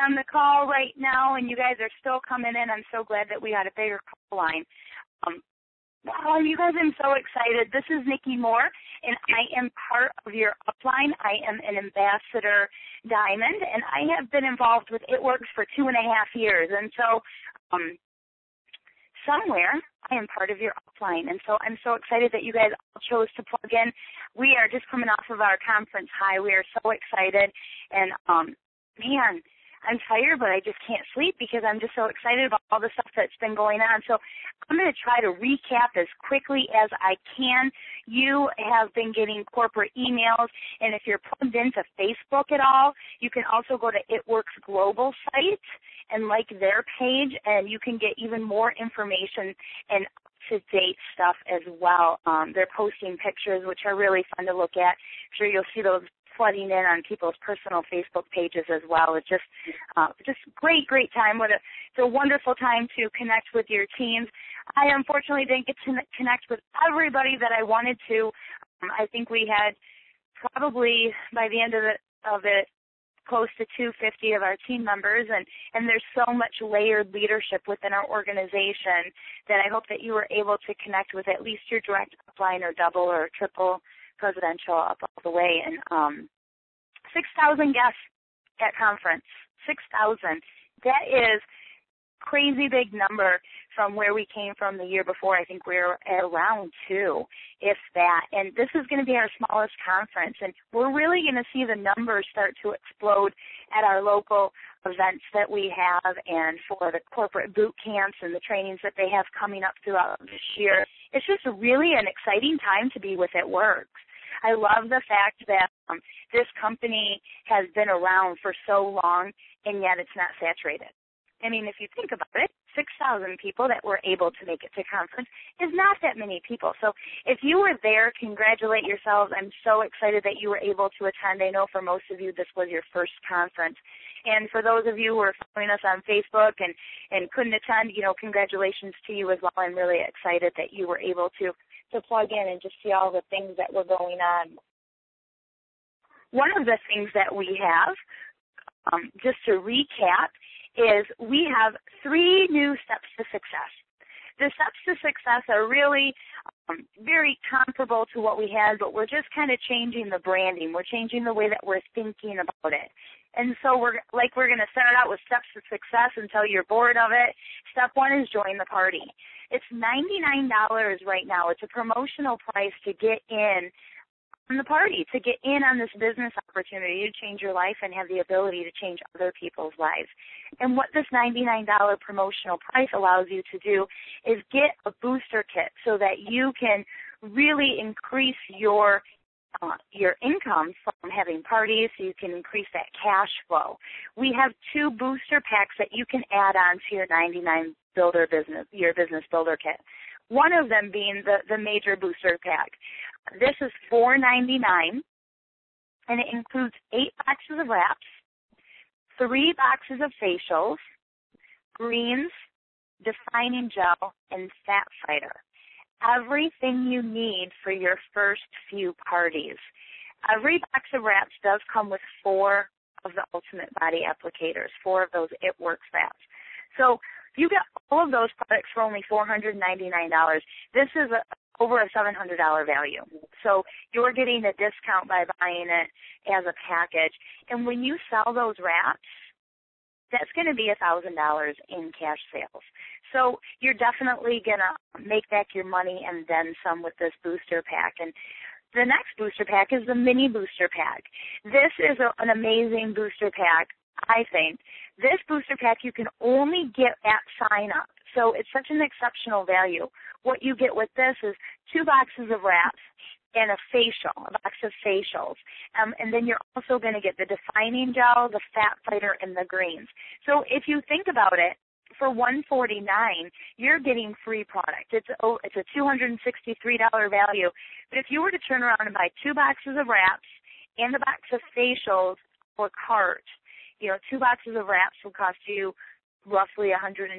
on the call right now, and you guys are still coming in. I'm so glad that we had a bigger call line. Wow, you guys, I'm so excited. This is Nikki Moore, and I am part of your upline. I am an ambassador diamond, and I have been involved with It Works for 2.5 years. And so somewhere I am part of your upline, and so I'm so excited that you guys all chose to plug in. We are just coming off of our conference high. We are so excited, and man, I'm tired, but I just can't sleep because I'm just so excited about all the stuff that's been going on. So I'm going to try to recap as quickly as I can. You have been getting corporate emails, and if you're plugged into Facebook at all, you can also go to It Works Global site and like their page, and you can get even more information and up-to-date stuff as well. They're posting pictures, which are really fun to look at. I'm sure you'll see those flooding in on people's personal Facebook pages as well. It's just great time. It's a wonderful time to connect with your teams. I unfortunately didn't get to connect with everybody that I wanted to. I think we had probably by the end of it close to 250 of our team members, and there's so much layered leadership within our organization that I hope that you were able to connect with at least your direct upline or double or triple presidential up all the way. And 6,000 guests at conference, 6,000. That is crazy big number from where we came from the year before. I think we were at around 2, if that. And this is going to be our smallest conference, and we're really going to see the numbers start to explode at our local events that we have and for the corporate boot camps and the trainings that they have coming up throughout this year. It's just really an exciting time to be with It Works. I love the fact that this company has been around for so long, and yet it's not saturated. I mean, if you think about it, 6,000 people that were able to make it to conference is not that many people. So if you were there, congratulate yourselves. I'm so excited that you were able to attend. I know for most of you this was your first conference. And for those of you who are following us on Facebook and couldn't attend, congratulations to you as well. I'm really excited that you were able to plug in and just see all the things that were going on. One of the things that we have, just to recap, is we have 3 new steps to success. The steps to success are really very comparable to what we had, but we're just kind of changing the branding. We're changing the way that we're thinking about it. And so we're going to start out with steps to success until you're bored of it. Step 1 is join the party. It's $99 right now. It's a promotional price to get in on the party, to get in on this business opportunity to change your life and have the ability to change other people's lives. And what this $99 promotional price allows you to do is get a booster kit so that you can really increase your income from having parties, so you can increase that cash flow. We have 2 booster packs that you can add on to your $99 your business builder kit. One of them being the major booster pack. This is $4.99, and it includes 8 boxes of wraps, 3 boxes of facials, greens, defining gel, and fat fighter. Everything you need for your first few parties. Every box of wraps does come with 4 of the Ultimate Body Applicators, 4 of those It Works wraps. So you get all of those products for only $499. This is over a $700 value. So you're getting a discount by buying it as a package. And when you sell those wraps, that's going to be $1,000 in cash sales. So you're definitely going to make back your money and then some with this booster pack. And the next booster pack is the mini booster pack. This is an amazing booster pack, I think. This booster pack you can only get at sign up. So it's such an exceptional value. What you get with this is 2 boxes of wraps and a box of facials. And then you're also going to get the defining gel, the fat fighter, and the greens. So if you think about it, for $149, you're getting free product. It's a $263 value. But if you were to turn around and buy 2 boxes of wraps and the box of facials or cart, 2 boxes of wraps will cost you roughly $120,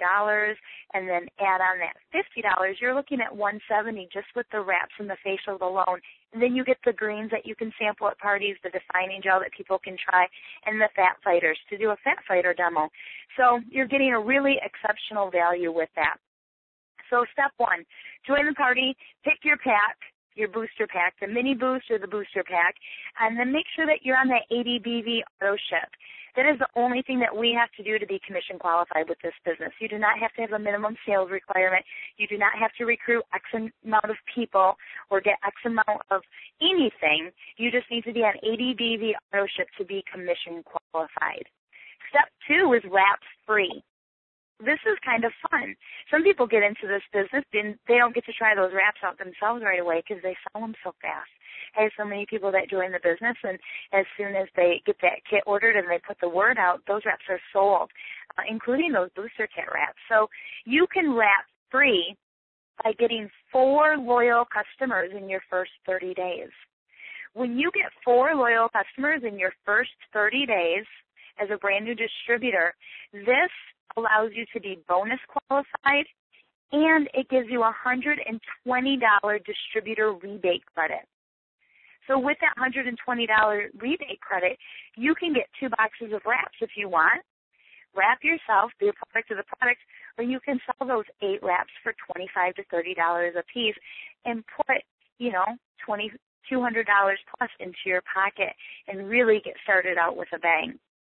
and then add on that $50, you're looking at $170 just with the wraps and the facial alone. And then you get the greens that you can sample at parties, the defining gel that people can try, and the fat fighters to do a fat fighter demo. So you're getting a really exceptional value with that. So step one, join the party, pick your pack, your booster pack, the mini boost or the booster pack, and then make sure that you're on that ADBV auto ship. That is the only thing that we have to do to be commission qualified with this business. You do not have to have a minimum sales requirement. You do not have to recruit X amount of people or get X amount of anything. You just need to be on ADBV auto ship to be commission qualified. Step two is wraps free. This is kind of fun. Some people get into this business and they don't get to try those wraps out themselves right away because they sell them so fast. I have so many people that join the business, and as soon as they get that kit ordered and they put the word out, those wraps are sold, including those booster kit wraps. So you can wrap free by getting 4 loyal customers in your first 30 days. When you get 4 loyal customers in your first 30 days as a brand new distributor, this allows you to be bonus qualified, and it gives you a $120 distributor rebate credit. So with that $120 rebate credit, you can get 2 boxes of wraps if you want. Wrap yourself, be a product of the product, or you can sell those 8 wraps for $25 to $30 a piece and put, $200 plus into your pocket and really get started out with a bang.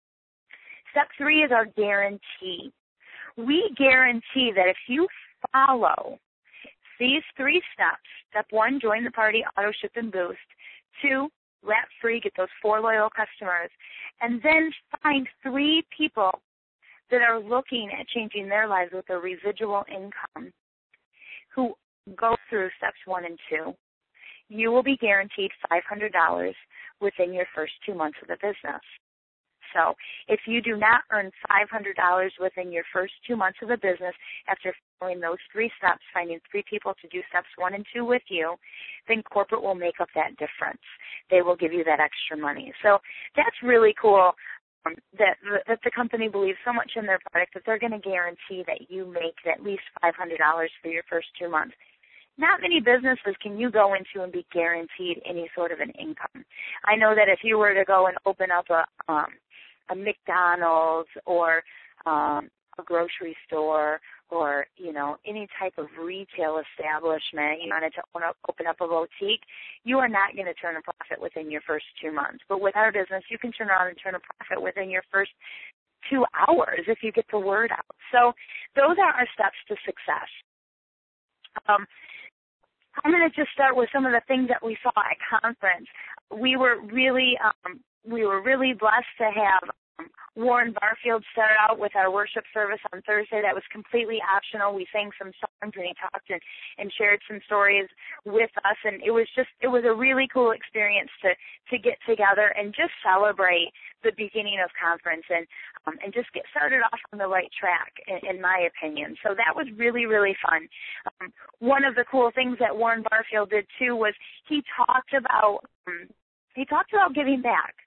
Step 3 is our guarantee. We guarantee that if you follow these 3 steps, step 1, join the party, auto ship and boost. 2, wrap free, get those 4 loyal customers. And then find 3 people that are looking at changing their lives with a residual income who go through steps 1 and 2. You will be guaranteed $500 within your first 2 months of the business. So if you do not earn $500 within your first 2 months of the business after following those 3 steps, finding 3 people to do steps 1 and 2 with you, then corporate will make up that difference. They will give you that extra money. So that's really cool that the company believes so much in their product that they're going to guarantee that you make at least $500 for your first 2 months. Not many businesses can you go into and be guaranteed any sort of an income. I know that if you were to go and open up a McDonald's or a grocery store or, any type of retail establishment, you wanted to open up a boutique, you are not going to turn a profit within your first 2 months. But with our business, you can turn around and turn a profit within your first 2 hours if you get the word out. So those are our steps to success. I'm going to just start with some of the things that we saw at conference. We were really blessed to have Warren Barfield start out with our worship service on Thursday. That was completely optional. We sang some songs and he talked and shared some stories with us, and it was a really cool experience to get together and just celebrate the beginning of conference and just get started off on the right track, in my opinion. So that was really, really fun. One of the cool things that Warren Barfield did too was he talked about giving back.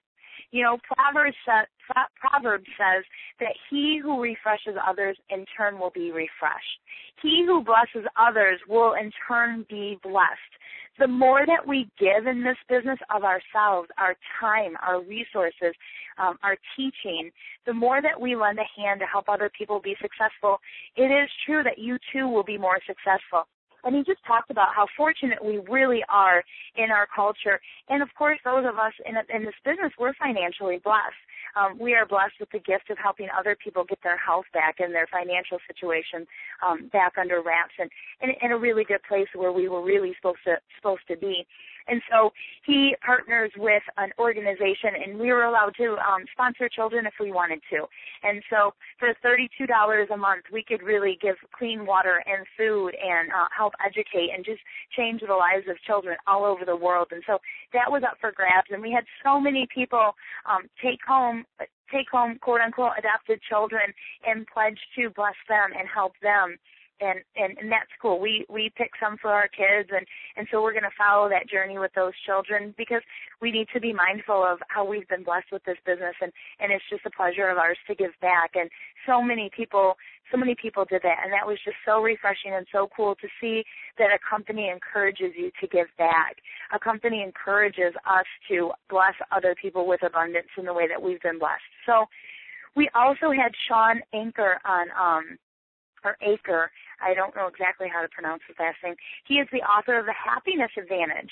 Proverbs says that he who refreshes others in turn will be refreshed. He who blesses others will in turn be blessed. The more that we give in this business of ourselves, our time, our resources, our teaching, the more that we lend a hand to help other people be successful, it is true that you too will be more successful. And he just talked about how fortunate we really are in our culture. And, of course, those of us in this business, we're financially blessed. We are blessed with the gift of helping other people get their health back and their financial situation back under wraps and in a really good place where we were really supposed to be. And so he partners with an organization, and we were allowed to sponsor children if we wanted to. And so for $32 a month, we could really give clean water and food and help educate and just change the lives of children all over the world. And so that was up for grabs, and we had so many people take home, quote-unquote, adopted children and pledge to bless them and help them and that's cool. We pick some for our kids, and so we're going to follow that journey with those children because we need to be mindful of how we've been blessed with this business, and it's just a pleasure of ours to give back. And so many people did that, and that was just so refreshing and so cool to see that a company encourages you to give back. A company encourages us to bless other people with abundance in the way that we've been blessed. So we also had Sean Anker on, or Aker. I don't know exactly how to pronounce his last name. He is the author of The Happiness Advantage.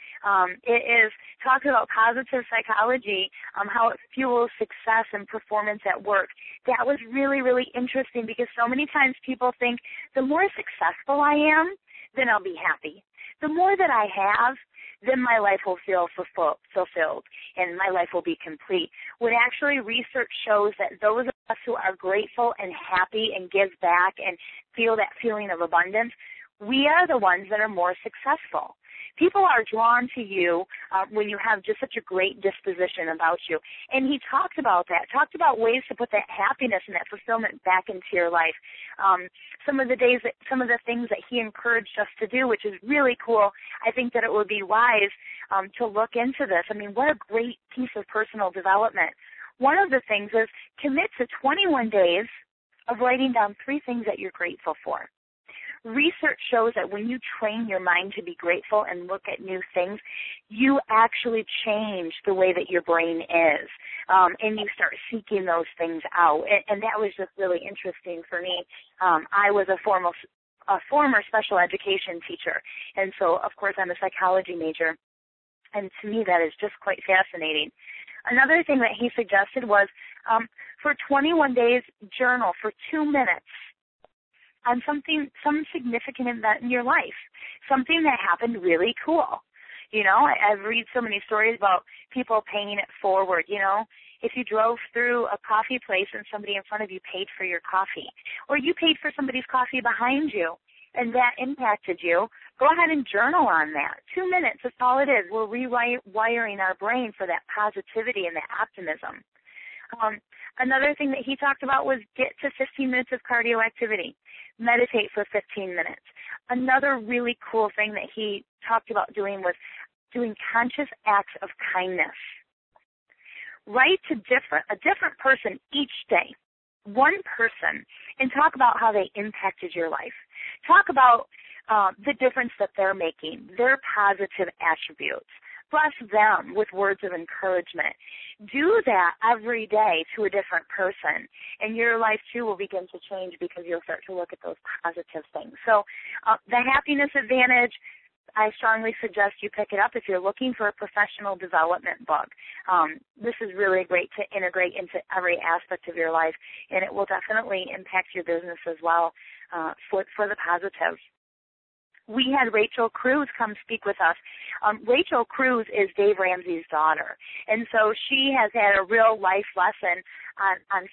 It is talking about positive psychology, how it fuels success and performance at work. That was really, really interesting because so many times people think the more successful I am, then I'll be happy. The more that I have, then my life will feel fulfilled and my life will be complete. When actually research shows that those of us who are grateful and happy and give back and feel that feeling of abundance, we are the ones that are more successful. People are drawn to you when you have just such a great disposition about you. And he talked about that, talked about ways to put that happiness and that fulfillment back into your life. Some of the things that he encouraged us to do, which is really cool. I think that it would be wise to look into this. I mean, what a great piece of personal development. One of the things is commit to 21 days of writing down 3 things that you're grateful for. Research shows that when you train your mind to be grateful and look at new things, you actually change the way that your brain is, and you start seeking those things out. And that was just really interesting for me. I was a former special education teacher, and so, of course, I'm a psychology major, and to me that is just quite fascinating. Another thing that he suggested was for 21 days, journal for 2 minutes on some significant event in your life, something that happened really cool. You know, I've read so many stories about people paying it forward. You know, if you drove through a coffee place and somebody in front of you paid for your coffee, or you paid for somebody's coffee behind you, and that impacted you, go ahead and journal on that. 2 minutes, that's all it is. We're rewiring our brain for that positivity and that optimism. Another thing that he talked about was get to 15 minutes of cardio activity. Meditate for 15 minutes. Another really cool thing that he talked about doing was doing conscious acts of kindness. Write to a different person each day, one person, and talk about how they impacted your life. Talk about the difference that they're making, their positive attributes. Bless them with words of encouragement. Do that every day to a different person, and your life, too, will begin to change because you'll start to look at those positive things. So the Happiness Advantage, I strongly suggest you pick it up if you're looking for a professional development book. This is really great to integrate into every aspect of your life, and it will definitely impact your business as well for the positive. We had Rachel Cruz come speak with us. Rachel Cruz is Dave Ramsey's daughter, and so she has had a real life lesson on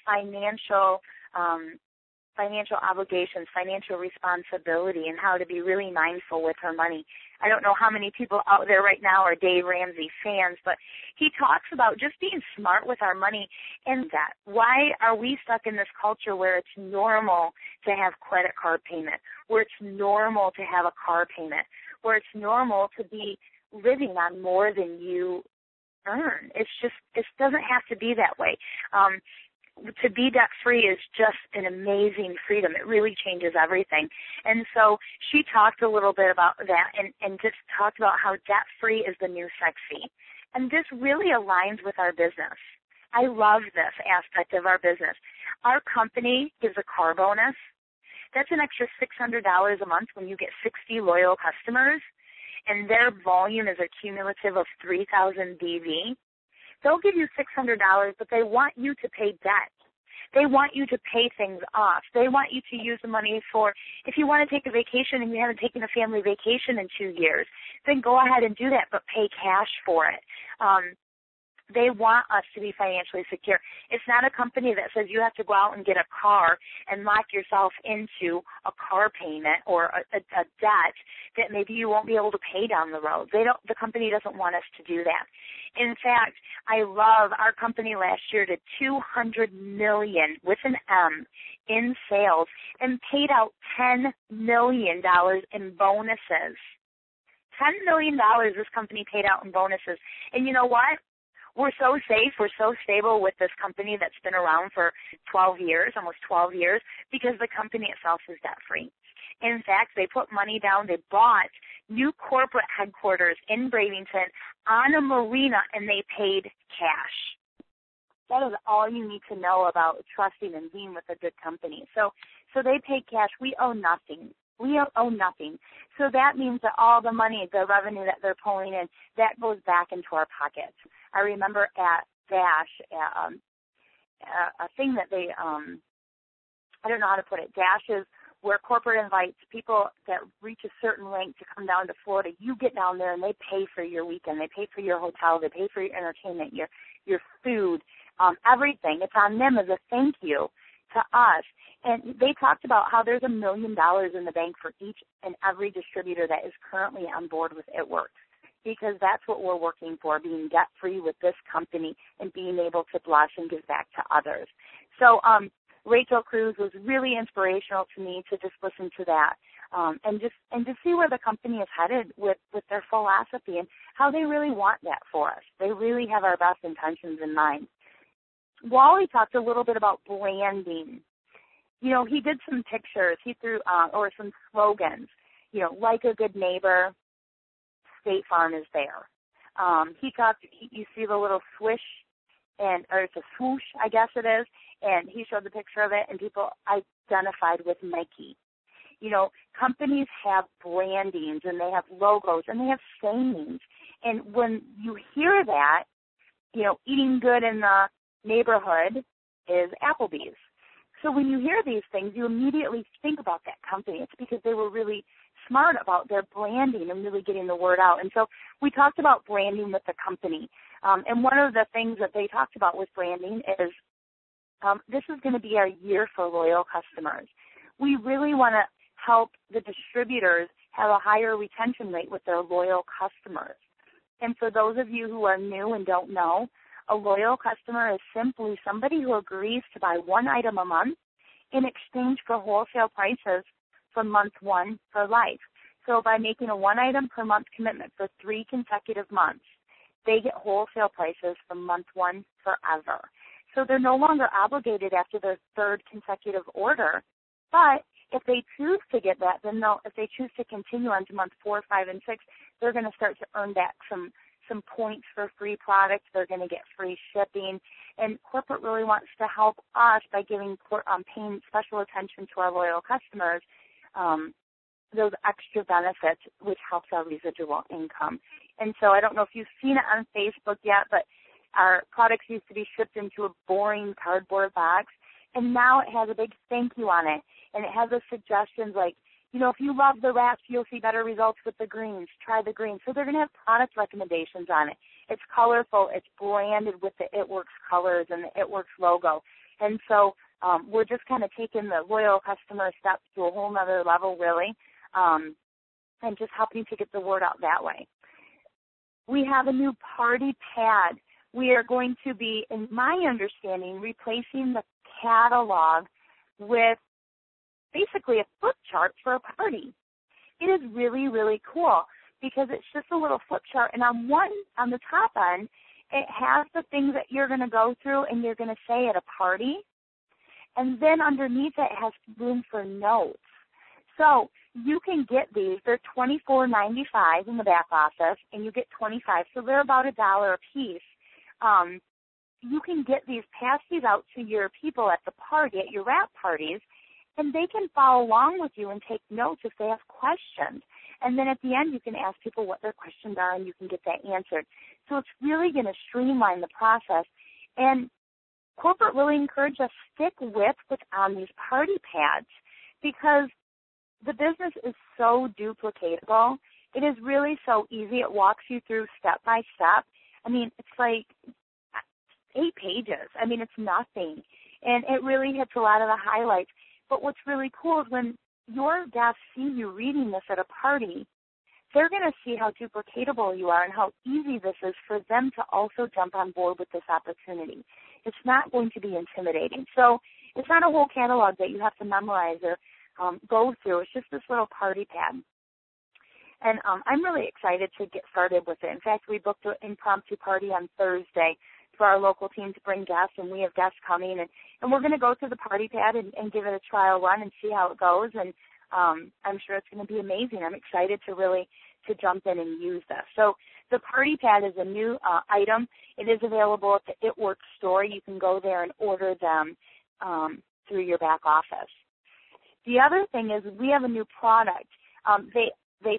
financial obligations, financial responsibility, and how to be really mindful with her money. I don't know how many people out there right now are Dave Ramsey fans, but he talks about just being smart with our money and that. Why are we stuck in this culture where it's normal to have credit card payment, where it's normal to have a car payment, where it's normal to be living on more than you earn? It doesn't have to be that way. To be debt-free is just an amazing freedom. It really changes everything. And so she talked a little bit about that and just talked about how debt-free is the new sexy. And this really aligns with our business. I love this aspect of our business. Our company gives a car bonus. That's an extra $600 a month when you get 60 loyal customers, and their volume is a cumulative of 3,000 BV. They'll give you $600, but they want you to pay debt. They want you to pay things off. They want you to use the money for, if you want to take a vacation and you haven't taken a family vacation in 2 years, then go ahead and do that, but pay cash for it. They want us to be financially secure. It's not a company that says you have to go out and get a car and lock yourself into a car payment or a debt that maybe you won't be able to pay down the road. The company doesn't want us to do that. In fact, I love our company last year did $200 million with an M in sales and paid out $10 million in bonuses. $10 million this company paid out in bonuses. And you know what? We're so safe, we're so stable with this company that's been around for 12 years, almost 12 years, because the company itself is debt-free. In fact, they put money down, they bought new corporate headquarters in Bradenton on a marina, and they paid cash. That is all you need to know about trusting and being with a good company. So they paid cash. We owe nothing. We owe nothing. So that means that all the money, the revenue that they're pulling in, that goes back into our pockets. I remember at Dash, a thing that they, I don't know how to put it, Dash is where corporate invites people that reach a certain rank to come down to Florida. You get down there and they pay for your weekend. They pay for your hotel. They pay for your entertainment, your food, everything. It's on them as a thank you to us. And they talked about how there's $1 million in the bank for each and every distributor that is currently on board with It Works, because that's what we're working for, being debt-free with this company and being able to bless and give back to others. So Rachel Cruz was really inspirational to me to just listen to that and to see where the company is headed with their philosophy and how they really want that for us. They really have our best intentions in mind. Wally talked a little bit about branding. You know, he did some pictures. He threw, or some slogans, you know, like a good neighbor, State Farm is there. He talked, you see the little swish, or it's a swoosh, I guess it is, and he showed the picture of it, and people identified with Nike. You know, companies have brandings, and they have logos, and they have sayings. And when you hear that, you know, eating good in the neighborhood is Applebee's. So when you hear these things, you immediately think about that company. It's because they were really smart about their branding and really getting the word out. And so we talked about branding with the company. And one of the things that they talked about with branding is this is going to be our year for loyal customers. We really want to help the distributors have a higher retention rate with their loyal customers. And for those of you who are new and don't know, a loyal customer is simply somebody who agrees to buy one item a month in exchange for wholesale prices from month one for life. So by making a one item per month commitment for 3 consecutive months, they get wholesale prices from month one forever. So they're no longer obligated after their 3rd consecutive order. But if they choose to get that, then if they choose to continue on to month 4, 5, and 6, they're going to start to earn back some points for free products. They're going to get free shipping. And corporate really wants to help us by paying special attention to our loyal customers, those extra benefits, which helps our residual income. And so I don't know if you've seen it on Facebook yet, but our products used to be shipped into a boring cardboard box, and now it has a big thank you on it. And it has the suggestions like, you know, if you love the wraps, you'll see better results with the greens. Try the greens. So they're going to have product recommendations on it. It's colorful. It's branded with the It Works colors and the It Works logo. And so we're just kind of taking the loyal customer steps to a whole other level, really, and just helping to get the word out that way. We have a new party pad. We are going to be, in my understanding, replacing the catalog with basically a flip chart for a party. It is really, really cool because it's just a little flip chart, and on the top end, it has the things that you're going to go through and you're going to say at a party, and then underneath it has room for notes. So you can get these. They're $24.95 in the back office, and you get 25, so they're about $1 a piece. You can get these, pass these out to your people at the party, at your wrap parties, and they can follow along with you and take notes if they have questions. And then at the end, you can ask people what their questions are, and you can get that answered. So it's really going to streamline the process. And corporate really encouraged us to stick with what's on these party pads because the business is so duplicatable. It is really so easy. It walks you through step by step. I mean, it's like 8 pages. I mean, it's nothing. And it really hits a lot of the highlights. But what's really cool is when your guests see you reading this at a party, they're going to see how duplicatable you are and how easy this is for them to also jump on board with this opportunity. It's not going to be intimidating. So it's not a whole catalog that you have to memorize or go through. It's just this little party pad. And I'm really excited to get started with it. In fact, we booked an impromptu party on Thursday for our local team to bring guests, and we have guests coming. And we're going to go through the party pad and give it a trial run and see how it goes. And I'm sure it's going to be amazing. I'm excited to jump in and use this. So the party pad is a new item. It is available at the It Works store. You can go there and order them through your back office. The other thing is we have a new product. They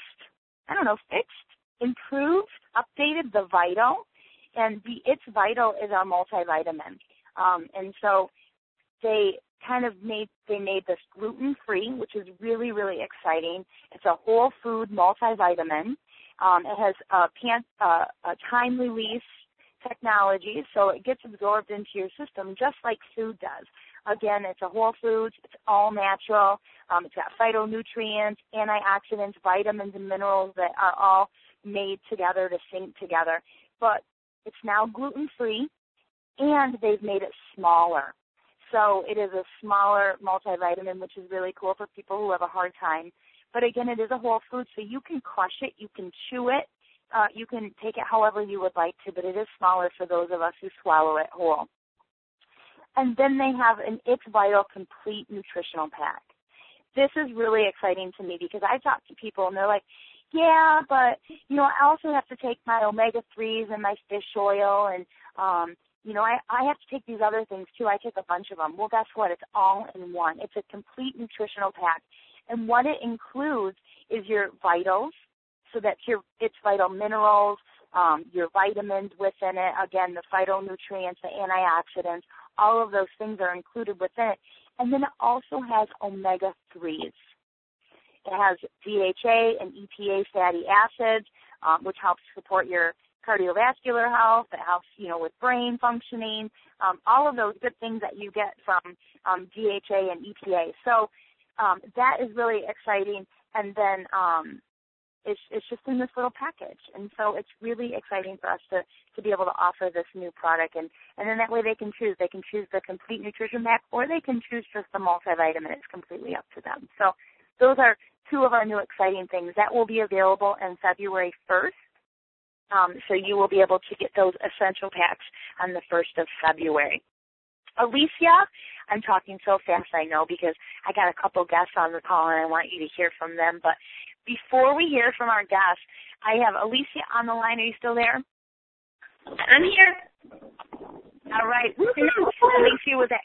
improved, updated the Vital, and the It's Vital is our multivitamin. And so they made this gluten-free, which is really, really exciting. It's a whole food multivitamin. It has a time-release technology, so it gets absorbed into your system just like food does. Again, it's a whole foods. It's all natural. It's got phytonutrients, antioxidants, vitamins, and minerals that are all made together to sync together. But it's now gluten-free, and they've made it smaller. So it is a smaller multivitamin, which is really cool for people who have a hard time. But again, it is a whole food, so you can crush it, you can chew it, you can take it however you would like to, but it is smaller for those of us who swallow it whole. And then they have an It's Vital Complete Nutritional Pack. This is really exciting to me because I talk to people and they're like, yeah, but, I also have to take my omega-3s and my fish oil and, I have to take these other things too. I take a bunch of them. Well, guess what? It's all in one. It's a complete nutritional pack. And what it includes is your vitals, so that's your It's Vital minerals, your vitamins within it, again, the phytonutrients, the antioxidants, all of those things are included within it. And then it also has omega-3s. It has DHA and EPA fatty acids, which helps support your cardiovascular health. It helps, with brain functioning, all of those good things that you get from DHA and EPA. So that is really exciting. And then it's just in this little package. And so it's really exciting for us to be able to offer this new product. And then that way they can choose. They can choose the complete nutrition pack or they can choose just the multivitamin. It's completely up to them. So those are two of our new exciting things. That will be available on February 1st. So you will be able to get those essential packs on the 1st of February. Alicia, I'm talking so fast, I know, because I got a couple guests on the call and I want you to hear from them. But before we hear from our guests, I have Alicia on the line. Are you still there? I'm here. All right. Alicia was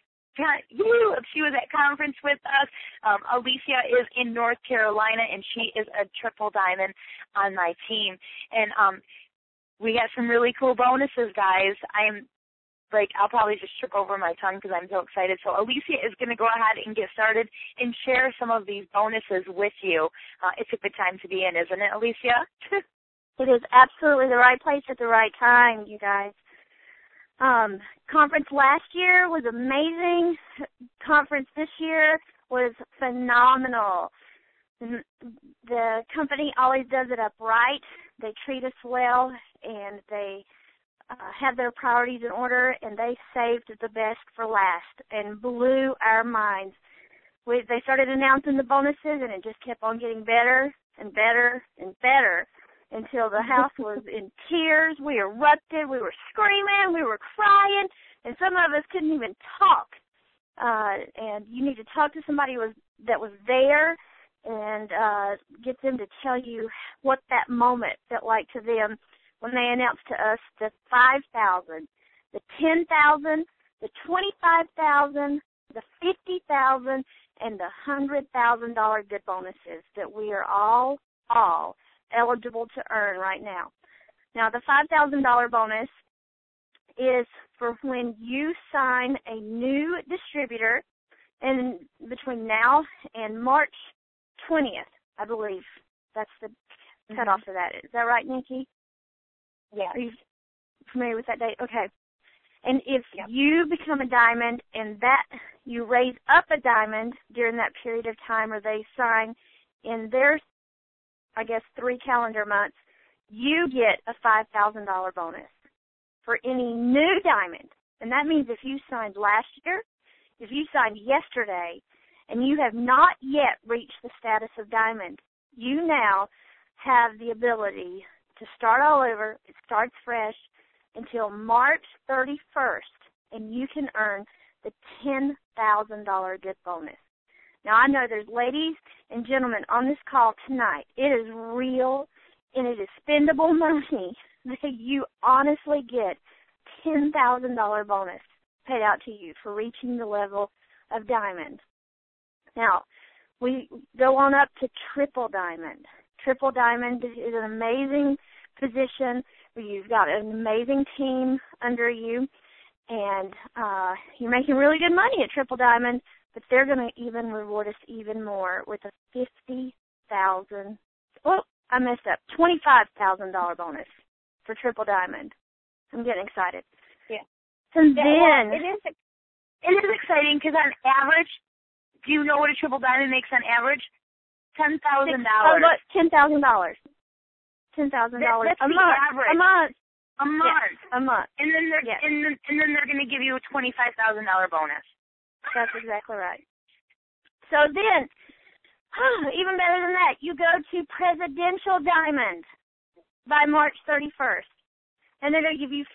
at conference with us. Alicia is in North Carolina, and she is a triple diamond on my team. And we got some really cool bonuses, guys. I'll probably just trip over my tongue because I'm so excited. So Alicia is going to go ahead and get started and share some of these bonuses with you. It's a good time to be in, isn't it, Alicia? It is absolutely the right place at the right time, you guys. Conference last year was amazing. Conference this year was phenomenal. The company always does it up right. They treat us well, and they have their priorities in order, and they saved the best for last and blew our minds. They started announcing the bonuses, and it just kept on getting better and better and better until the house was in tears. We erupted. We were screaming. We were crying, and some of us couldn't even talk. And you need to talk to somebody that was there and get them to tell you what that moment felt like to them when they announced to us the $5,000, the $10,000, the $25,000, the $50,000, and the $100,000 good bonuses that we are all eligible to earn right now. Now, the $5,000 bonus is for when you sign a new distributor, and between now and March 20th, I believe. That's the cutoff for that. Is that right, Nikki? Yeah. Are you familiar with that date? Okay. And if you become a diamond and that you raise up a diamond during that period of time, or they sign in their I guess, 3 calendar months, you get a $5,000 bonus for any new diamond. And that means if you signed last year, if you signed yesterday, and you have not yet reached the status of diamond, you now have the ability to start all over. It starts fresh until March 31st, and you can earn the $10,000 gift bonus. Now, I know there's ladies and gentlemen on this call tonight. It is real, and it is spendable money that you honestly get $10,000 bonus paid out to you for reaching the level of diamond. Now, we go on up to triple diamond. Triple diamond is an amazing position where you've got an amazing team under you, and you're making really good money at triple diamond, but they're going to even reward us even more with a $50,000. Oh, I messed up. $25,000 bonus for triple diamond. I'm getting excited. Yeah. And then well, it is exciting because on average, do you know what a triple diamond makes on average? $10,000. $10,000. $10,000 That's a the month. Average. A month. A month. Yes, a month. And then they're going to give you a $25,000 bonus. That's exactly right. So then, even better than that, you go to Presidential Diamond by March 31st, and they're going to give you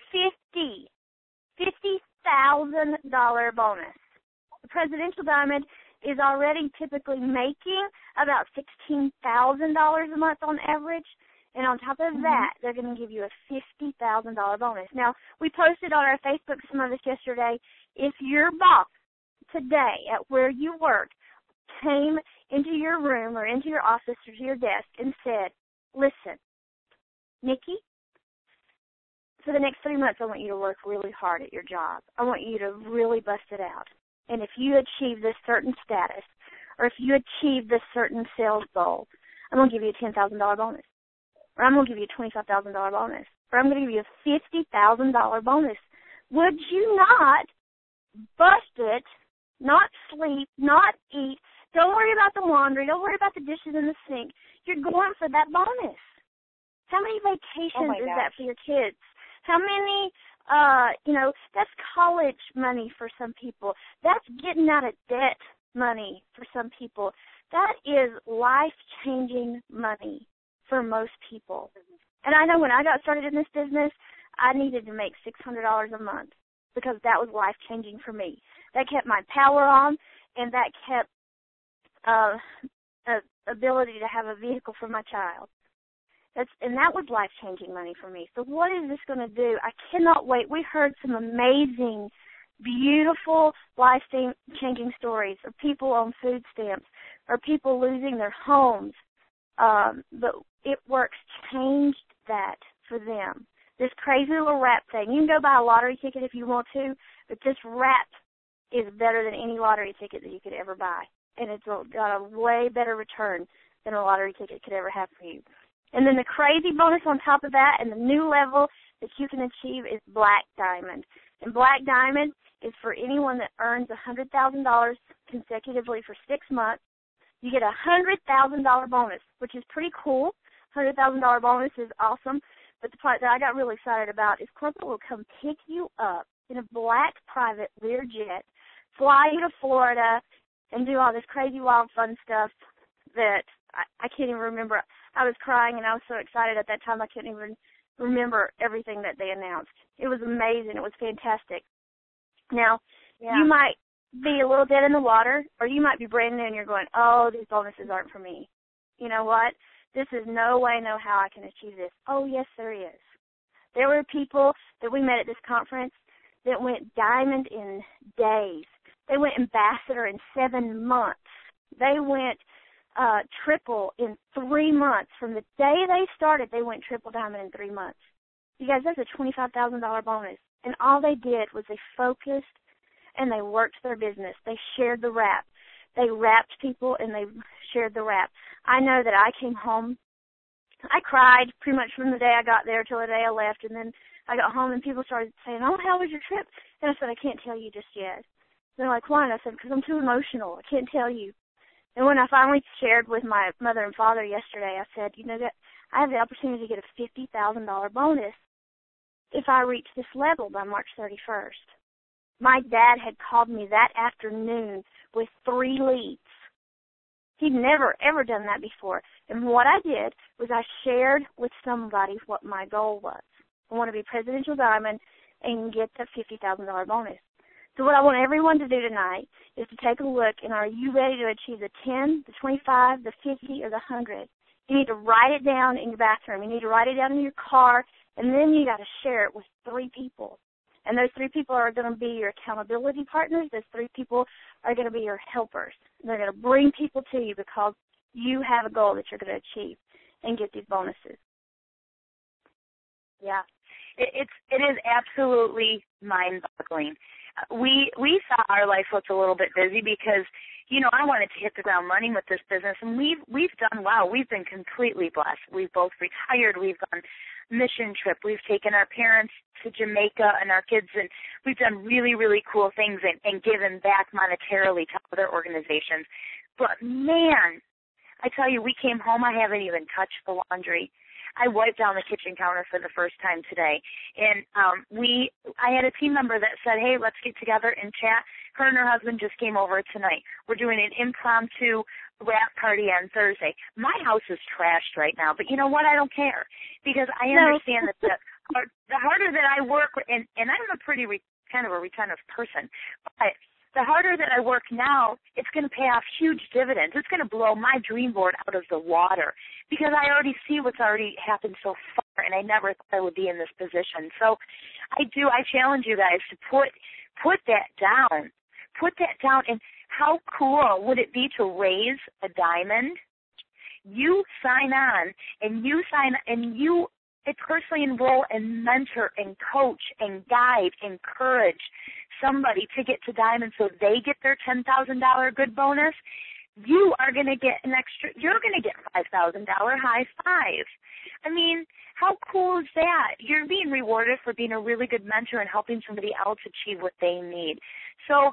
$50,000 bonus. The Presidential Diamond is already typically making about $16,000 a month on average. And on top of that, they're going to give you a $50,000 bonus. Now, we posted on our Facebook some of this yesterday. If your boss today at where you work came into your room or into your office or to your desk and said, listen, Nikki, for the next 3 months I want you to work really hard at your job. I want you to really bust it out. And if you achieve this certain status or if you achieve this certain sales goal, I'm going to give you a $10,000 bonus. Or I'm going to give you a $25,000 bonus. Or I'm going to give you a $50,000 bonus. Would you not bust it, not sleep, not eat? Don't worry about the laundry. Don't worry about the dishes in the sink. You're going for that bonus. How many vacations is that for your kids? How many, that's college money for some people. That's getting out of debt money for some people. That is life-changing money for most people. And I know when I got started in this business, I needed to make $600 a month because that was life-changing for me. That kept my power on, and that kept ability to have a vehicle for my child. And that was life-changing money for me. So what is this going to do? I cannot wait. We heard some amazing, beautiful, life-changing stories of people on food stamps or people losing their homes. But It Works changed that for them. This crazy little wrap thing. You can go buy a lottery ticket if you want to, but this wrap is better than any lottery ticket that you could ever buy. And it's got a way better return than a lottery ticket could ever have for you. And then the crazy bonus on top of that and the new level that you can achieve is Black Diamond. And Black Diamond is for anyone that earns $100,000 consecutively for 6 months. You get a $100,000 bonus, which is pretty cool. $100,000 bonus is awesome. But the part that I got really excited about is corporate will come pick you up in a black private Learjet, fly you to Florida, and do all this crazy, wild, fun stuff that I can't even remember. I was crying, and I was so excited at that time I couldn't even remember everything that they announced. It was amazing. It was fantastic. Now, you might be a little dead in the water, or you might be brand new and you're going, oh, these bonuses aren't for me. You know what? This is no way, no how I can achieve this. Oh, yes, there is. There were people that we met at this conference that went diamond in days. They went ambassador in 7 months. They went triple in 3 months. From the day they started, they went triple diamond in 3 months. You guys, that's a $25,000 bonus. And all they did was they focused and they worked their business. They shared the wrap. They wrapped people and they shared the wrap. I know that I came home. I cried pretty much from the day I got there till the day I left. And then I got home and people started saying, oh, how was your trip? And I said, I can't tell you just yet. And they're like, why? And I said, because I'm too emotional. I can't tell you. And when I finally shared with my mother and father yesterday, I said, that I have the opportunity to get a $50,000 bonus if I reach this level by March 31st. My dad had called me that afternoon with 3 leads. He'd never, ever done that before. And what I did was I shared with somebody what my goal was. I want to be Presidential Diamond and get the $50,000 bonus. So what I want everyone to do tonight is to take a look, and are you ready to achieve the 10, the 25, the 50, or the 100? You need to write it down in your bathroom. You need to write it down in your car, and then you got to share it with 3 people. And those 3 people are going to be your accountability partners. Those 3 people are going to be your helpers. They're going to bring people to you because you have a goal that you're going to achieve and get these bonuses. Yeah, it is absolutely mind-boggling. We thought our life looked a little bit busy because, I wanted to hit the ground running with this business, and we've done well. We've been completely blessed. We've both retired. We've gone mission trip. We've taken our parents to Jamaica and our kids, and we've done really, really cool things and given back monetarily to other organizations. But, man, I tell you, we came home, I haven't even touched the laundry. I wiped down the kitchen counter for the first time today. And I had a team member that said, hey, let's get together and chat. Her and her husband just came over tonight. We're doing an impromptu wrap party on Thursday. My house is trashed right now, but you know what? I don't care because I understand that the harder that I work, and I'm a pretty kind of a retentive person, but the harder that I work now, it's going to pay off huge dividends. It's going to blow my dream board out of the water because I already see what's already happened so far, and I never thought I would be in this position. So I challenge you guys to put that down. Put that down. And how cool would it be to raise a diamond? You sign on, and you personally enroll and mentor and coach and guide, encourage somebody to get to diamond so they get their $10,000 good bonus. You are going to get you're going to get $5,000 high five. I mean, how cool is that? You're being rewarded for being a really good mentor and helping somebody else achieve what they need. So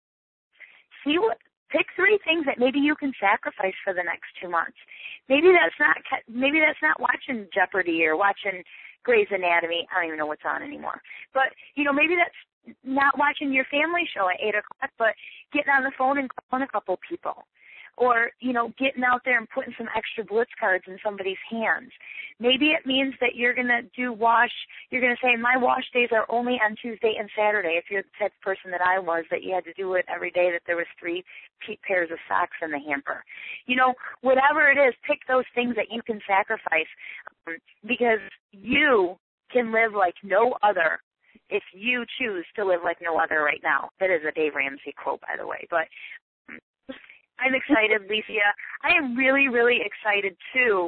pick 3 things that maybe you can sacrifice for the next 2 months. Maybe that's not watching Jeopardy or watching Grey's Anatomy. I don't even know what's on anymore. But, maybe that's not watching your family show at 8 o'clock, but getting on the phone and calling a couple people. Or, getting out there and putting some extra Blitz cards in somebody's hands. Maybe it means that you're going to you're going to say, my wash days are only on Tuesday and Saturday. If you're the type of person that I was, that you had to do it every day, that there was 3 pairs of socks in the hamper. Whatever it is, pick those things that you can sacrifice because you can live like no other if you choose to live like no other right now. That is a Dave Ramsey quote, by the way. But I'm excited, Licia. I am really, really excited, to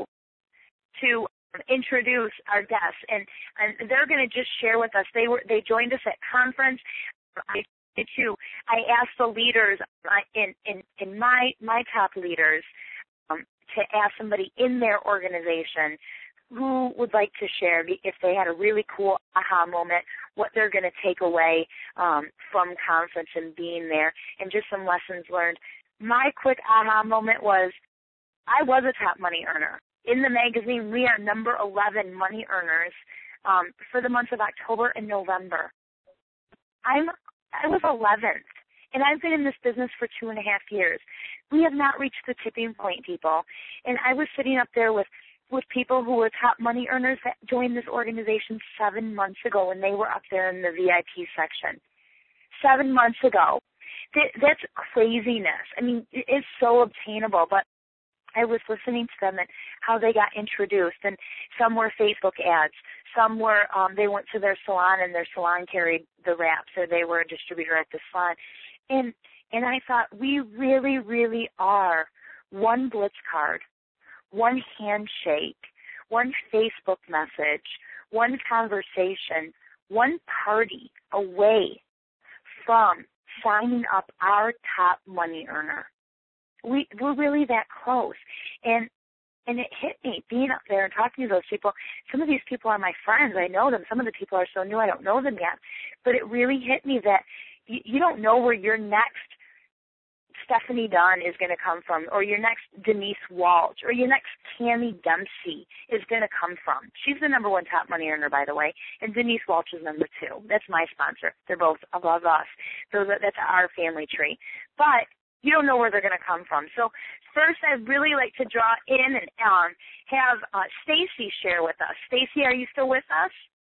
introduce our guests, and they're going to just share with us. They joined us at conference. I did too. I asked the leaders in my top leaders to ask somebody in their organization who would like to share if they had a really cool aha moment, what they're going to take away from conference and being there, and just some lessons learned. My quick aha moment was I was a top money earner. In the magazine, we are number 11 money earners for the months of October and November. I was 11th, and I've been in this business for 2.5 years. We have not reached the tipping point, people. And I was sitting up there with people who were top money earners that joined this organization 7 months ago when they were up there in the VIP section. 7 months ago. That's craziness. I mean, it is so obtainable, but I was listening to them and how they got introduced, and some were Facebook ads. Some were, they went to their salon and their salon carried the wraps, or they were a distributor at the salon. And I thought, we really, really are one Blitz card, one handshake, one Facebook message, one conversation, one party away from signing up our top money earner. We're really that close. And it hit me being up there and talking to those people. Some of these people are my friends. I know them. Some of the people are so new I don't know them yet. But it really hit me that you don't know where your next Stephanie Dunn is going to come from, or your next Denise Walsh, or your next Tammy Dempsey is going to come from. She's the number one top money earner, by the way, and Denise Walsh is number 2. That's my sponsor. They're both above us. So that's our family tree. But you don't know where they're going to come from. So first, I'd really like to draw in and have Stacy share with us. Stacy, are you still with us?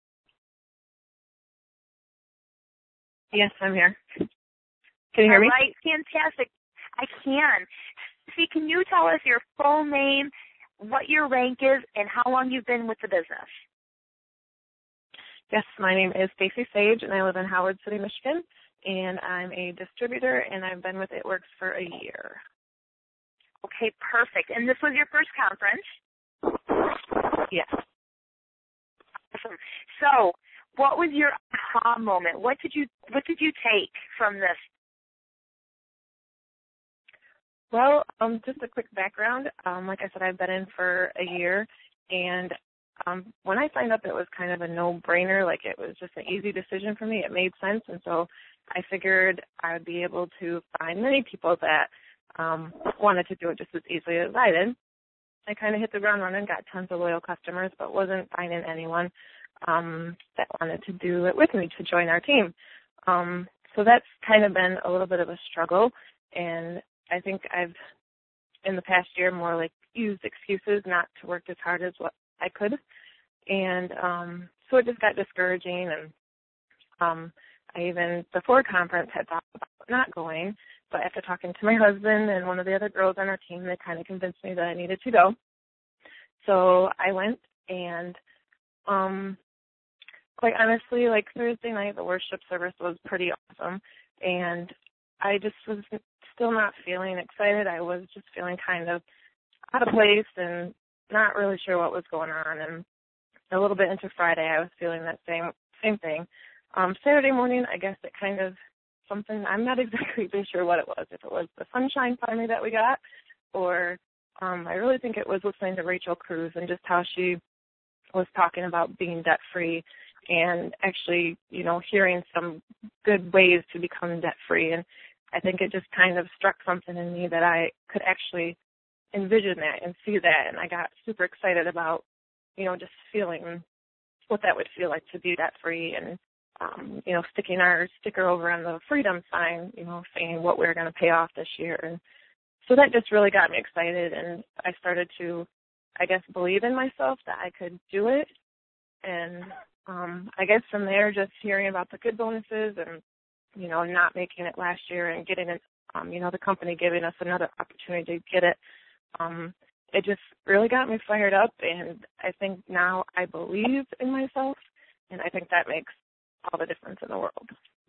Yes, I'm here. Can you hear me? All right, fantastic. I can. See, can you tell us your full name, what your rank is, and how long you've been with the business? Yes, my name is Stacy Sage, and I live in Howard City, Michigan, and I'm a distributor, and I've been with It Works for a year. Okay, perfect. And this was your first conference? Yes. Awesome. So, what was your aha moment? What did you take from this? Well, just a quick background. Like I said, I've been in for a year, and when I signed up, it was kind of a no-brainer. Like, it was just an easy decision for me. It made sense, and so I figured I would be able to find many people that wanted to do it just as easily as I did. I kind of hit the ground running, got tons of loyal customers, but wasn't finding anyone that wanted to do it with me, to join our team. So that's kind of been a little bit of a struggle, and I think I've, in the past year, more like used excuses not to work as hard as what I could. And so it just got discouraging, and I even, before conference, had thought about not going, but after talking to my husband and one of the other girls on our team, they kind of convinced me that I needed to go. So I went, and quite honestly, like Thursday night, the worship service was pretty awesome, and I just was still not feeling excited. I was just feeling kind of out of place and not really sure what was going on. And a little bit into Friday, I was feeling that same thing. Saturday morning, I guess it kind of something, I'm not exactly sure what it was, if it was the sunshine finally that we got, or I really think it was listening to Rachel Cruz and just how she was talking about being debt-free and actually, hearing some good ways to become debt-free. And I think it just kind of struck something in me that I could actually envision that and see that. And I got super excited about, just feeling what that would feel like to be debt-free and, sticking our sticker over on the freedom sign, saying what we were going to pay off this year. And so that just really got me excited. And I started to, I guess, believe in myself that I could do it. And I guess from there, just hearing about the good bonuses and, not making it last year and getting it, the company giving us another opportunity to get it, it just really got me fired up. And I think now I believe in myself, and I think that makes all the difference in the world.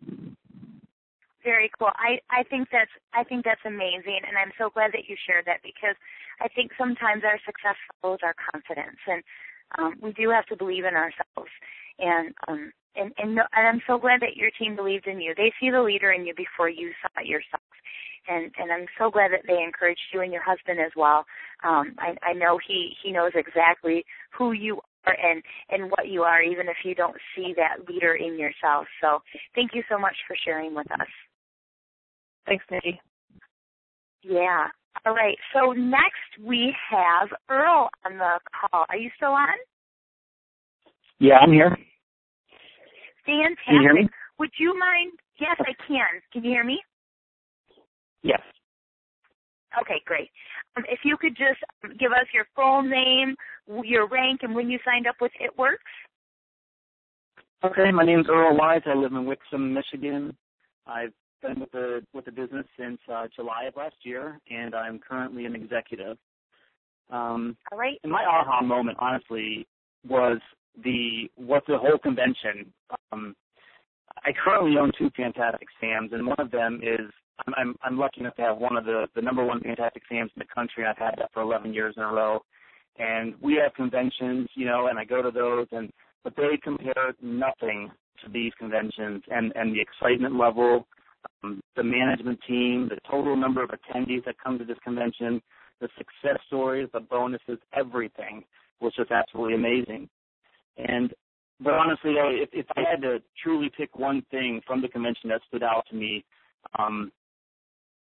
Very cool. I think that's amazing, and I'm so glad that you shared that, because I think sometimes our success follows our confidence, and we do have to believe in ourselves. And I'm so glad that your team believed in you. They see the leader in you before you saw it yourself. And I'm so glad that they encouraged you and your husband as well. I know he knows exactly who you are and what you are, even if you don't see that leader in yourself. So thank you so much for sharing with us. Thanks, Nikki. Yeah. All right. So next we have Earl on the call. Are you still on? Yeah, I'm here. Fantastic. Can you hear me? Would you mind? Yes, I can. Can you hear me? Yes. Okay, great. If you could just give us your full name, your rank, and when you signed up with It Works. Okay, my name's Earl Wise. I live in Wixom, Michigan. I've been with the business since July of last year, and I'm currently an executive. All right. And my aha moment, honestly, was the whole convention. I currently own 2 Fantastic Sams, and one of them is I'm lucky enough to have one of the number 1 Fantastic Sams in the country. I've had that for 11 years in a row. And we have conventions, and I go to those, but they compare nothing to these conventions and the excitement level, the management team, the total number of attendees that come to this convention, the success stories, the bonuses, everything was just absolutely amazing. But honestly, if I had to truly pick one thing from the convention that stood out to me,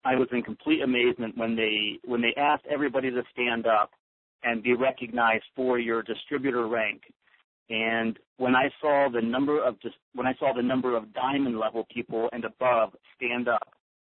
I was in complete amazement when they asked everybody to stand up and be recognized for your distributor rank. And when I saw the number of diamond level people and above stand up,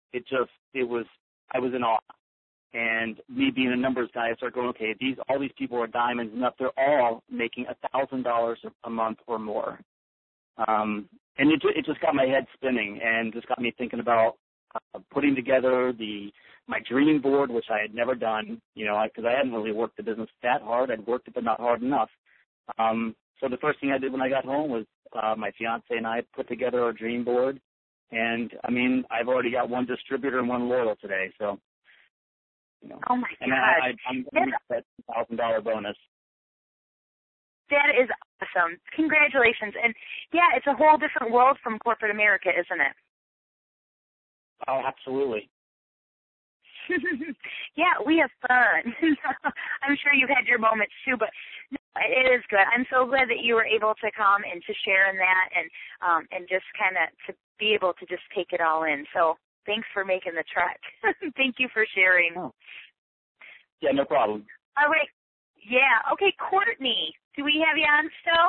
I was in awe. And me being a numbers guy, I started going, okay, all these people are diamonds and up. They're all making $1,000 a month or more. And it just got my head spinning and just got me thinking about putting together my dream board, which I had never done, because I hadn't really worked the business that hard. I'd worked it, but not hard enough. So the first thing I did when I got home was my fiance and I put together our dream board. And, I've already got one distributor and one loyal today, so. Oh, my and God. I'm going to get that $1,000 bonus. That is awesome. Congratulations. And, yeah, it's a whole different world from corporate America, isn't it? Oh, absolutely. Yeah, we have fun. I'm sure you've had your moments, too, but no, it is good. I'm so glad that you were able to come and to share in that and just kind of to be able to just take it all in. So thanks for making the trek. Thank you for sharing. Oh. Yeah, no problem. All right. Yeah. Okay, Courtney, do we have you on still?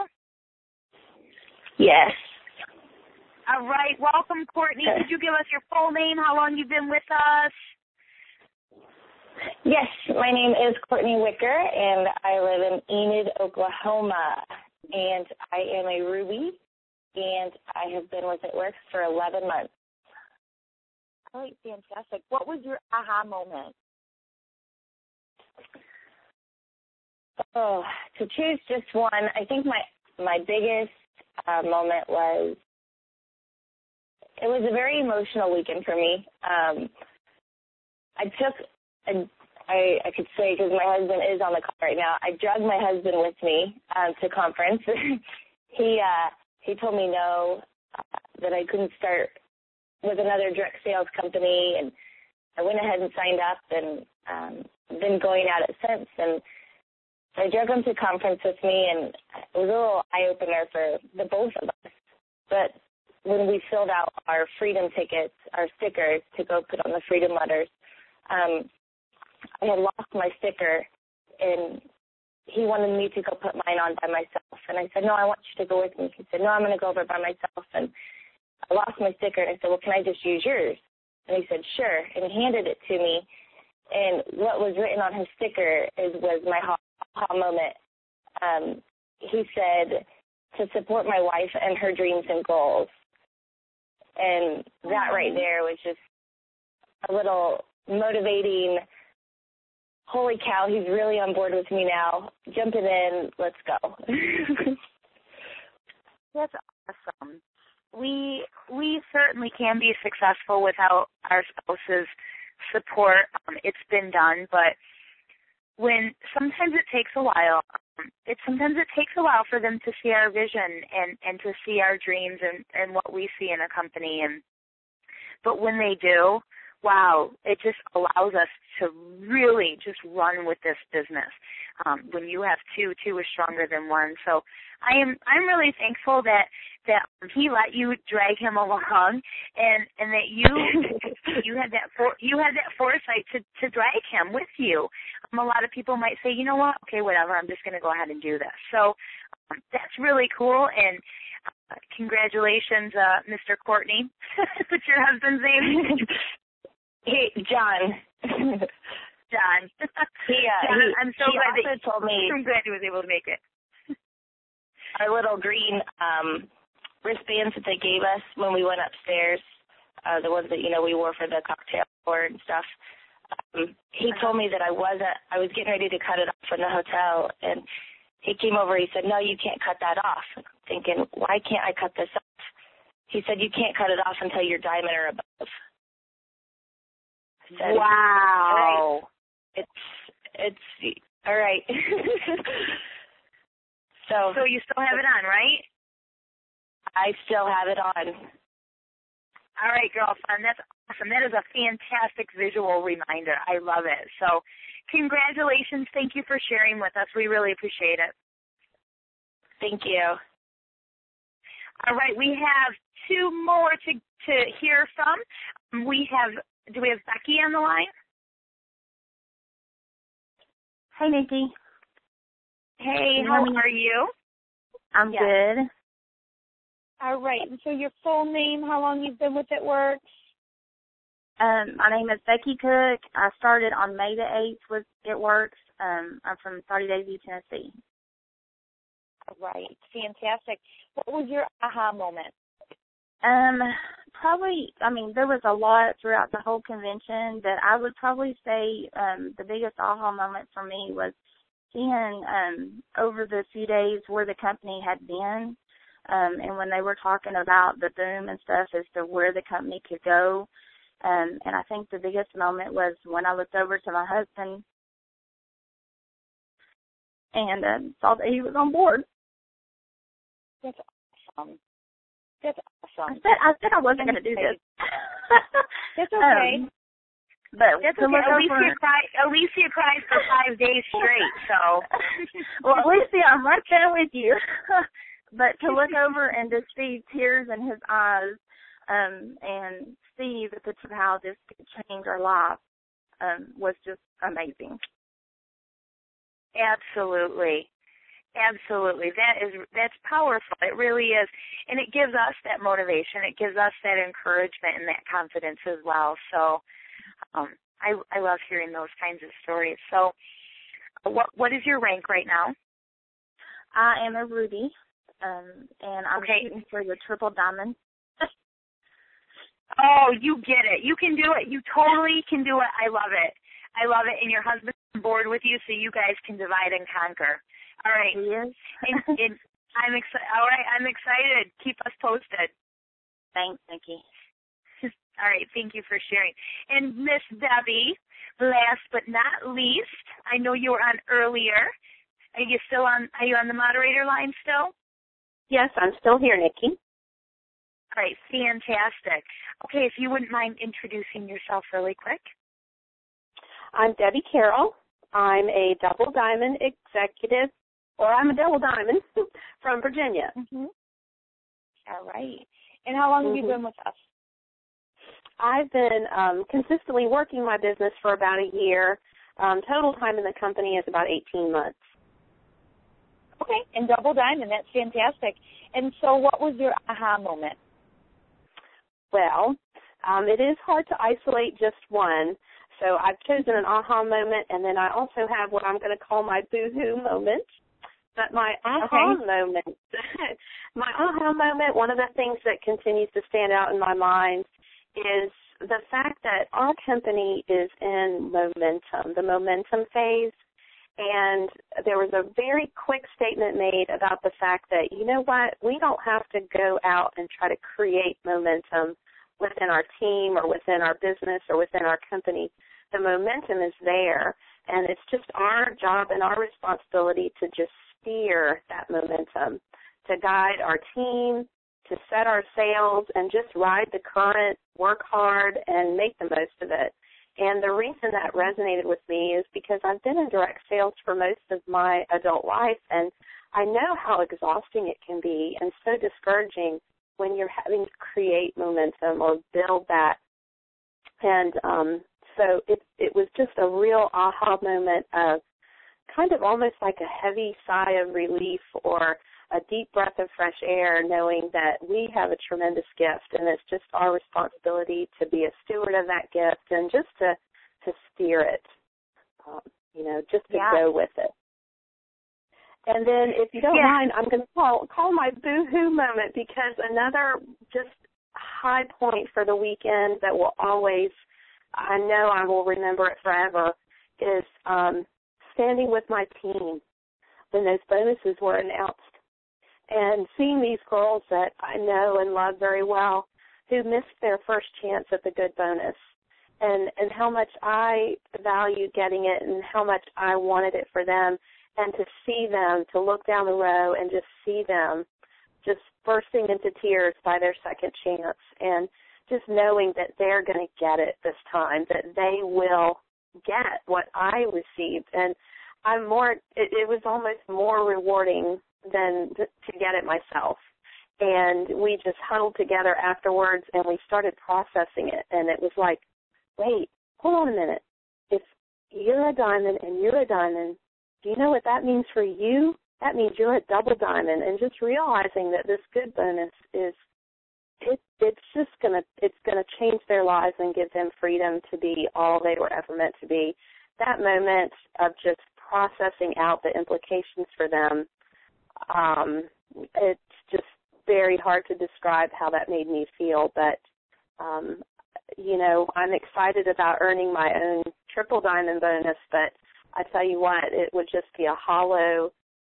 Yes. All right. Welcome, Courtney. Could you give us your full name, how long you've been with us? Yes, my name is Courtney Wicker, and I live in Enid, Oklahoma. And I am a Ruby, and I have been with It Works for 11 months. All right, fantastic. What was your aha moment? Oh, to choose just one, I think my biggest moment was, it was a very emotional weekend for me. I could say, because my husband is on the call right now, I dragged my husband with me to conference. He told me no, that I couldn't start with another direct sales company, and I went ahead and signed up and been going at it since. And I drug him to conference with me, and it was a little eye-opener for the both of us. But when we filled out our freedom tickets, our stickers to go put on the freedom letters, I had lost my sticker, and he wanted me to go put mine on by myself. And I said, no, I want you to go with me. He said, no, I'm going to go over by myself. And I lost my sticker, and I said, well, can I just use yours? And he said, sure. And he handed it to me. And what was written on his sticker was my aha moment. He said, to support my wife and her dreams and goals. And that right there was just a little motivating, holy cow, he's really on board with me now. Jumping in, let's go. That's awesome. We certainly can be successful without our spouse's support. It's been done, but sometimes it takes a while. Sometimes it takes a while for them to see our vision and to see our dreams and what we see in a company. But when they do, wow, it just allows us to really just run with this business. When you have two is stronger than one. So I'm really thankful that he let you drag him along and that you had that foresight to drag him with you. A lot of people might say, you know what, okay, whatever, I'm just going to go ahead and do this. So that's really cool, and congratulations, Mr. Courtney. What's your husband's name? Hey, John. John. John, I'm so glad that told me I'm glad he was able to make it. Our little green wristbands that they gave us when we went upstairs, the ones that we wore for the cocktail hour and stuff. He told me that I was getting ready to cut it off in the hotel, and he came over. He said, "No, you can't cut that off." I'm thinking, why can't I cut this off? He said, "You can't cut it off until you're diamond or above." Said, wow. All right. It's all right. So you still have it on, right? I still have it on. All right, girlfriend. That's awesome. That is a fantastic visual reminder. I love it. So congratulations. Thank you for sharing with us. We really appreciate it. Thank you. All right, we have two more to hear from. We have do we have Becky on the line? Hey, Nikki. Hey, how are you? I'm good. All right. And so your full name, how long you've been with It Works? My name is Becky Cook. I started on May the 8th with It Works. I'm from 30 Days View, Tennessee. All right. Fantastic. What was your aha moment? Probably, there was a lot throughout the whole convention, but I would probably say the biggest aha moment for me was seeing over the few days where the company had been, and when they were talking about the boom and stuff as to where the company could go. And I think the biggest moment was when I looked over to my husband and saw that he was on board. That's awesome. That's awesome. I said I wasn't going to do this. It's okay. But that's to okay. look Alicia cried for 5 days straight, so. Well, Alicia, I'm right there with you. But to look over and to see tears in his eyes and see the picture of how this could change our life was just amazing. Absolutely. Absolutely. That's powerful. It really is. And it gives us that motivation. It gives us that encouragement and that confidence as well. So I love hearing those kinds of stories. So what is your rank right now? I am a Ruby, and I'm shooting for the Triple Diamond. Oh, you get it. You can do it. You totally can do it. I love it. I love it. And your husband's on board with you so you guys can divide and conquer. All right. Yes. I'm excited. All right. I'm excited. Keep us posted. Thanks, Nikki. All right. Thank you for sharing. And Miss Debbie, last but not least, I know you were on earlier. Are you on the moderator line still? Yes, I'm still here, Nikki. All right. Fantastic. Okay. If you wouldn't mind introducing yourself really quick. I'm Debbie Carroll. I'm a Double Diamond executive. Or I'm a Double Diamond from Virginia. Mm-hmm. All right. And how long have you been with us? I've been consistently working my business for about a year. Total time in the company is about 18 months. Okay. And Double Diamond, that's fantastic. And so what was your aha moment? Well, it is hard to isolate just one. So I've chosen an aha moment, and then I also have what I'm going to call my boo-hoo moment. But my aha moment, one of the things that continues to stand out in my mind is the fact that our company is in momentum, the momentum phase. And there was a very quick statement made about the fact that, you know what, we don't have to go out and try to create momentum within our team or within our business or within our company. The momentum is there, and it's just our job and our responsibility to just steer that momentum, to guide our team, to set our sails, and just ride the current, work hard, and make the most of it. And the reason that resonated with me is because I've been in direct sales for most of my adult life, and I know how exhausting it can be and so discouraging when you're having to create momentum or build that. And so it was just a real aha moment of kind of almost like a heavy sigh of relief or a deep breath of fresh air, knowing that we have a tremendous gift, and it's just our responsibility to be a steward of that gift and just to steer it, just to go with it. And then, if you don't mind, I'm going to call my boo-hoo moment, because another just high point for the weekend that will always, I know I will remember it forever, is standing with my team when those bonuses were announced and seeing these girls that I know and love very well who missed their first chance at the good bonus, and how much I valued getting it and how much I wanted it for them, and to see them, to look down the row and just see them just bursting into tears by their second chance, and just knowing that they're going to get it this time, that they will get what I received. And it was almost more rewarding than to get it myself. And we just huddled together afterwards, and we started processing it. And it was like wait, hold on a minute. If you're a diamond and you're a diamond, do you know what that means for you? That means you're a double diamond. And just realizing that this good bonus is, it's gonna change their lives and give them freedom to be all they were ever meant to be. That moment of just processing out the implications for them, it's just very hard to describe how that made me feel. But I'm excited about earning my own triple diamond bonus. But I tell you what, it would just be a hollow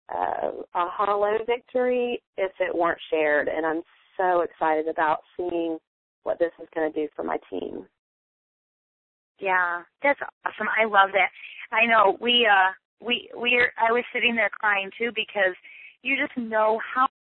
victory if it weren't shared. And I'm so excited about seeing what this is going to do for my team. Yeah, that's awesome. I love that. I know I was sitting there crying too, because you just know how